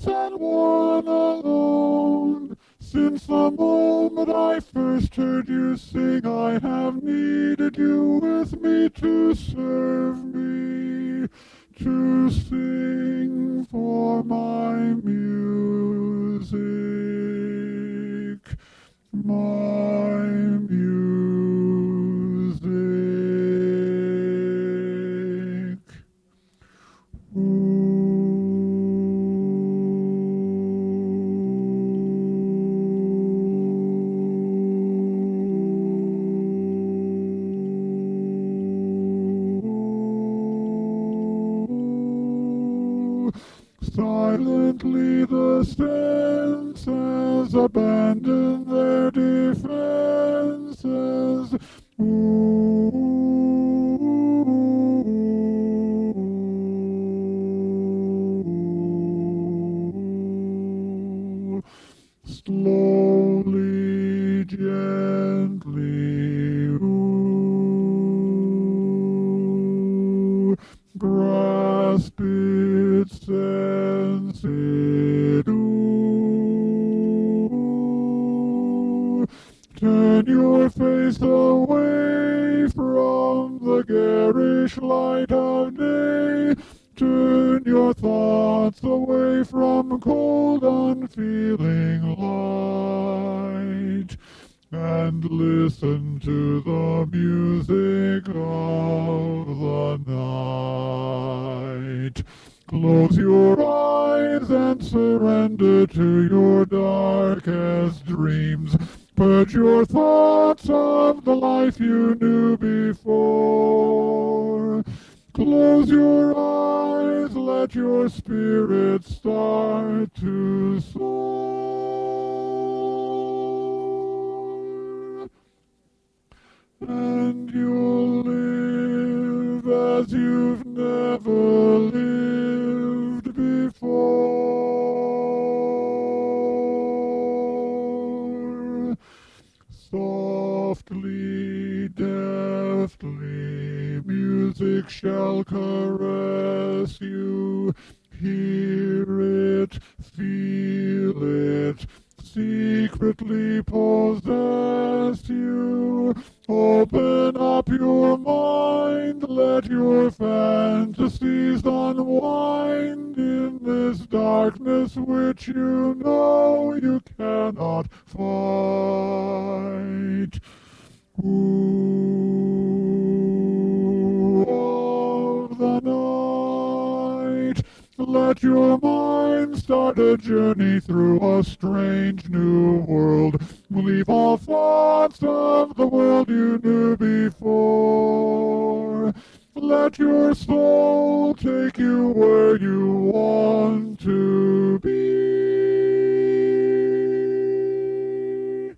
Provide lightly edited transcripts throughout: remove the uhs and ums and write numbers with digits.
helpless and one alone. Since the moment I first heard you sing, I have needed you with me to serve me, to sing for my music, my music. Ooh. Silently the senses abandon their defenses. Ooh. Slowly, gently, ooh, grasp it, sense it, ooh. Turn your face away from the garish light of day. Turn your thoughts away from cold, unfeeling light, and listen to the music of the night. Close your eyes and surrender to your darkest dreams. Purge your thoughts of the life you knew before. Close your eyes, let your spirit start to soar. And you'll live as you've never lived before. Softly, deftly, music shall caress you. Hear it, feel it, secretly possess you. Open up your mind, let your fantasies unwind in this darkness which you know you cannot fight. Ooh, of the night, let your mind start a journey through a strange new world. Leave all thoughts of the world you knew before. Let your soul take you where you want to be.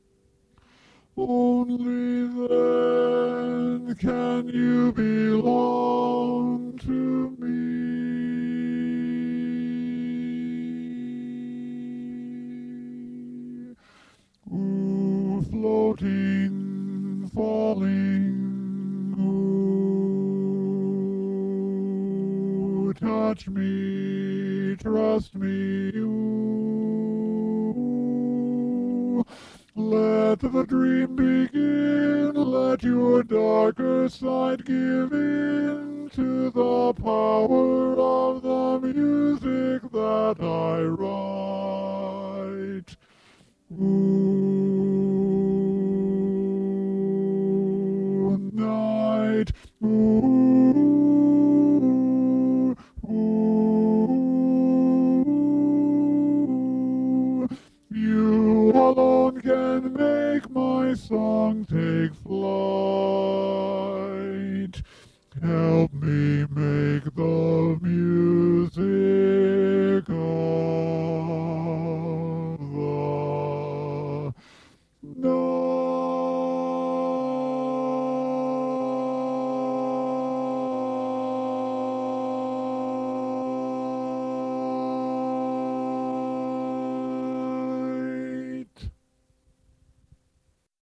Only then can you belong to me. Ooh, floating, falling, ooh, touch me, trust me, ooh. Let the dream begin, let your darker side give in to the power of the music that I write. Ooh, night, ooh, ooh. You alone can make my song take flight. Help me make the music